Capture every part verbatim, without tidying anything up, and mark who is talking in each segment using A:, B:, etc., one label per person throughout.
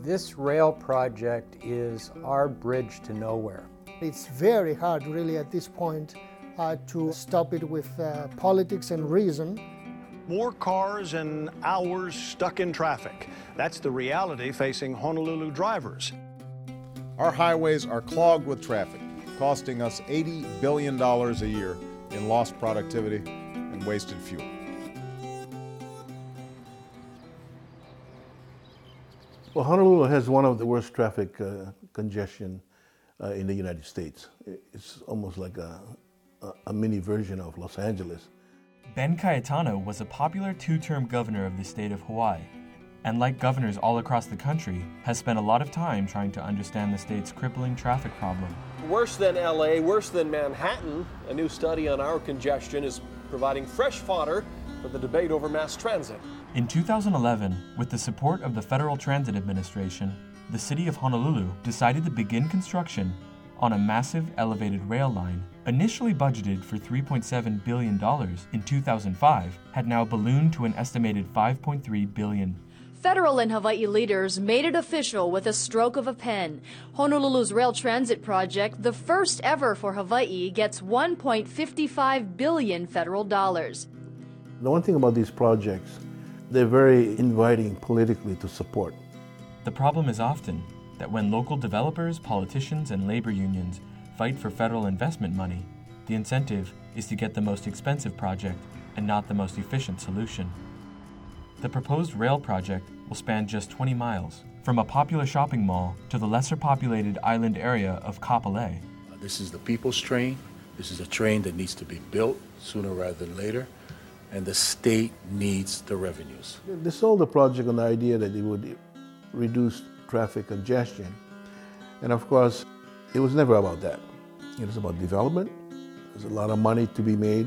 A: This rail project is our bridge to nowhere.
B: It's very hard, really, at this point, uh, to stop it with uh, politics and reason.
C: More cars and hours stuck in traffic. That's the reality facing Honolulu drivers.
D: Our highways are clogged with traffic, costing us eighty billion dollars a year in lost productivity and wasted fuel.
E: Well, Honolulu has one of the worst traffic uh, congestion uh, in the United States. It's almost like a, a, a mini version of Los Angeles.
F: Ben Cayetano was a popular two-term governor of the state of Hawaii, and like governors all across the country, has spent a lot of time trying to understand the state's crippling traffic problem.
G: Worse than L A, worse than Manhattan, a new study on our congestion is providing fresh fodder for the debate over mass transit.
F: In two thousand eleven, with the support of the Federal Transit Administration, the city of Honolulu decided to begin construction on a massive elevated rail line, initially budgeted for three point seven billion dollars in two thousand five, had now ballooned to an estimated five point three billion dollars.
H: Federal and Hawaii leaders made it official with a stroke of a pen. Honolulu's rail transit project, the first ever for Hawaii, gets one point five five billion dollars federal dollars.
E: The one thing about these projects, they're very inviting politically to support.
F: The problem is often that when local developers, politicians, and labor unions fight for federal investment money, the incentive is to get the most expensive project and not the most efficient solution. The proposed rail project will span just twenty miles, from a popular shopping mall to the lesser populated island area of Kapolei.
I: This is the people's train. This is a train that needs to be built sooner rather than later, and the state needs the revenues.
E: They sold the project on the idea that it would reduce traffic congestion. And of course, it was never about that. It was about development. There's a lot of money to be made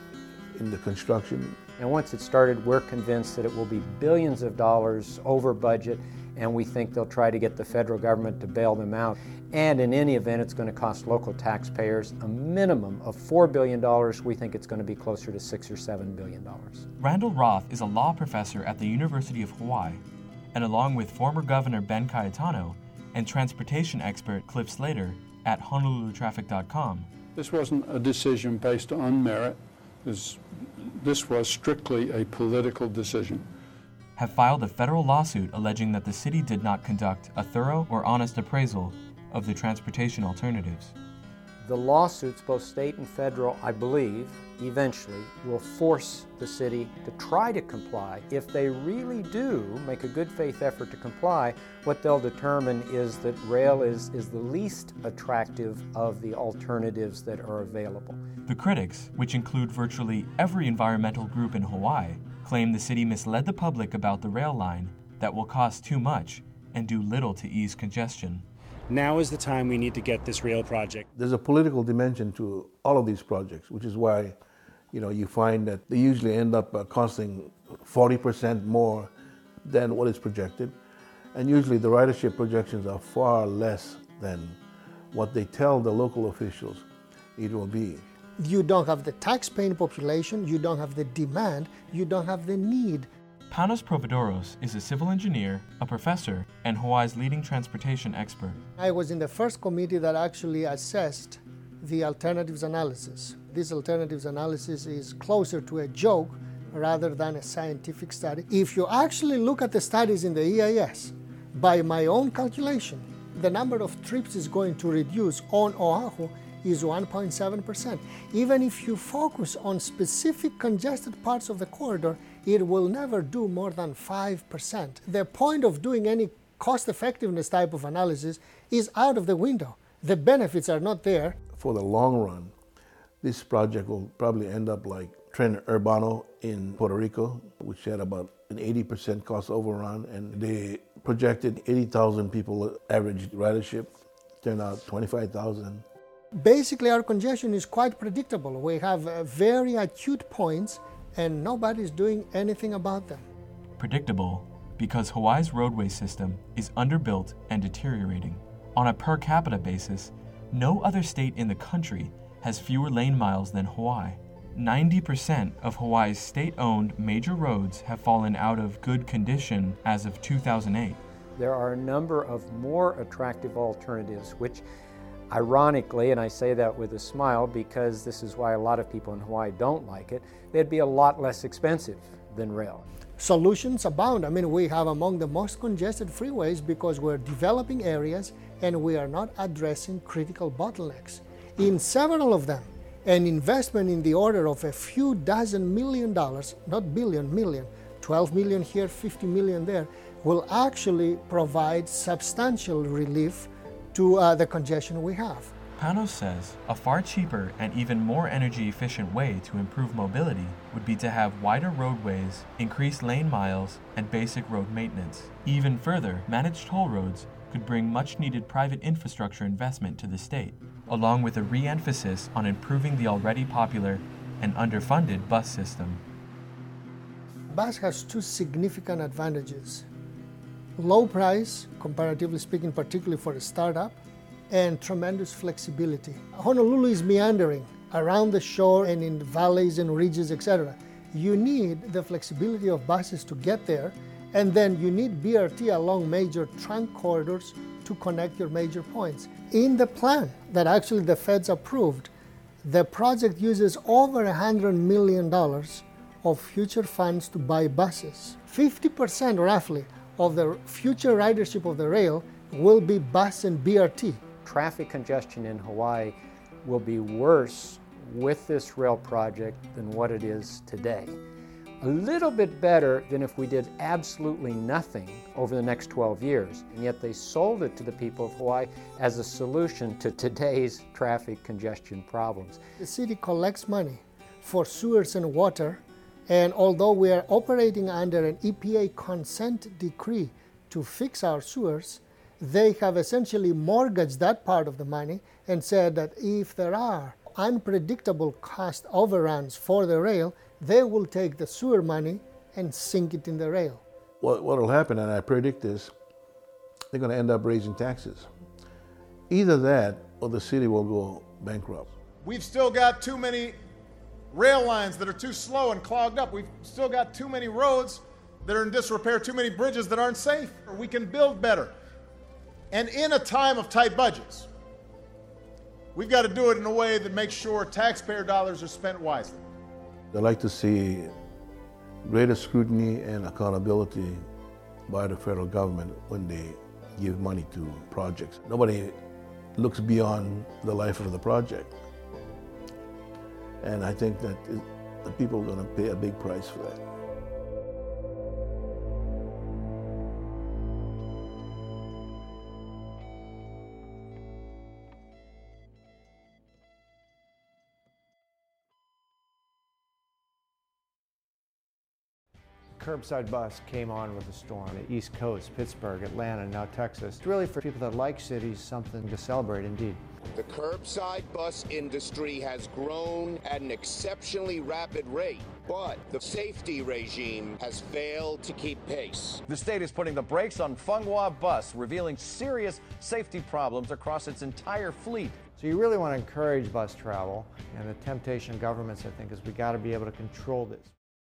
E: in the construction.
A: And once it started, we're convinced that it will be billions of dollars over budget, and we think they'll try to get the federal government to bail them out. And in any event, it's going to cost local taxpayers a minimum of four billion dollars. We think it's going to be closer to six or seven billion dollars.
F: Randall Roth is a law professor at the University of Hawaii, and along with former Governor Ben Cayetano and transportation expert Cliff Slater at Honolulu Traffic dot com.
J: This wasn't a decision based on merit. This, this was strictly a political decision.
F: Have filed a federal lawsuit alleging that the city did not conduct a thorough or honest appraisal of the transportation alternatives.
A: The lawsuits, both state and federal, I believe, eventually will force the city to try to comply. If they really do make a good faith effort to comply, what they'll determine is that rail is, is the least attractive of the alternatives that are available.
F: The critics, which include virtually every environmental group in Hawaii, claim the city misled the public about the rail line that will cost too much and do little to ease congestion.
K: Now is the time we need to get this rail project.
E: There's a political dimension to all of these projects, which is why, you know, you find that they usually end up uh, costing forty percent more than what is projected. And usually the ridership projections are far less than what they tell the local officials it will be.
B: You don't have the tax-paying population, you don't have the demand, you don't have the need.
F: Panos Providoros is a civil engineer, a professor, and Hawaii's leading transportation expert.
B: I was in the first committee that actually assessed the alternatives analysis. This alternatives analysis is closer to a joke rather than a scientific study. If you actually look at the studies in the E I S, by my own calculation, the number of trips is going to reduce on Oahu is one point seven percent. Even if you focus on specific congested parts of the corridor, it will never do more than five percent. The point of doing any cost effectiveness type of analysis is out of the window. The benefits are not there.
E: For the long run, this project will probably end up like Tren Urbano in Puerto Rico, which had about an eighty percent cost overrun, and they projected eighty thousand people average ridership, turned out twenty-five thousand.
B: Basically, our congestion is quite predictable. We have uh, very acute points, and nobody's doing anything about them.
F: Predictable because Hawaii's roadway system is underbuilt and deteriorating. On a per capita basis, no other state in the country has fewer lane miles than Hawaii. ninety percent of Hawaii's state-owned major roads have fallen out of good condition as of two thousand eight.
A: There are a number of more attractive alternatives, which ironically, and I say that with a smile because this is why a lot of people in Hawaii don't like it, they'd be a lot less expensive than rail.
B: Solutions abound. I mean, we have among the most congested freeways because we're developing areas and we are not addressing critical bottlenecks. In several of them, an investment in the order of a few dozen million dollars, not billion, million, twelve million here, fifty million there, will actually provide substantial relief to uh, the congestion we have.
F: Panos says a far cheaper and even more energy efficient way to improve mobility would be to have wider roadways, increased lane miles, and basic road maintenance. Even further, managed toll roads could bring much needed private infrastructure investment to the state, along with a re-emphasis on improving the already popular and underfunded bus system.
B: Bus has two significant advantages. Low price, comparatively speaking, particularly for a startup, and tremendous flexibility. Honolulu is meandering around the shore and in valleys and ridges, et cetera. You need the flexibility of buses to get there, and then you need B R T along major trunk corridors to connect your major points. In the plan that actually the feds approved, the project uses over one hundred million dollars of future funds to buy buses. fifty percent roughly of the future ridership of the rail will be bus and B R T.
A: Traffic congestion in Hawaii will be worse with this rail project than what it is today. A little bit better than if we did absolutely nothing over the next twelve years, and yet they sold it to the people of Hawaii as a solution to today's traffic congestion problems.
B: The city collects money for sewers and water, and although we are operating under an E P A consent decree to fix our sewers, they have essentially mortgaged that part of the money and said that if there are unpredictable cost overruns for the rail, they will take the sewer money and sink it in the rail.
E: What will happen, and I predict this, they're going to end up raising taxes. Either that or the city will go bankrupt.
D: We've still got too many rail lines that are too slow and clogged up. We've still got too many roads that are in disrepair, too many bridges that aren't safe. We can build better. And in a time of tight budgets, we've got to do it in a way that makes sure taxpayer dollars are spent wisely.
E: I'd like to see greater scrutiny and accountability by the federal government when they give money to projects. Nobody looks beyond the life of the project. And I think that it, the people are going to pay a big price for that.
L: Curbside bus came on with a storm. The East Coast, Pittsburgh, Atlanta, now Texas. It's really for people that like cities, something to celebrate indeed.
M: The curbside bus industry has grown at an exceptionally rapid rate, but the safety regime has failed to keep pace.
N: The state is putting the brakes on Fenghua Bus, revealing serious safety problems across its entire fleet.
L: So you really want to encourage bus travel, and the temptation of governments, I think, is we got to be able to control this.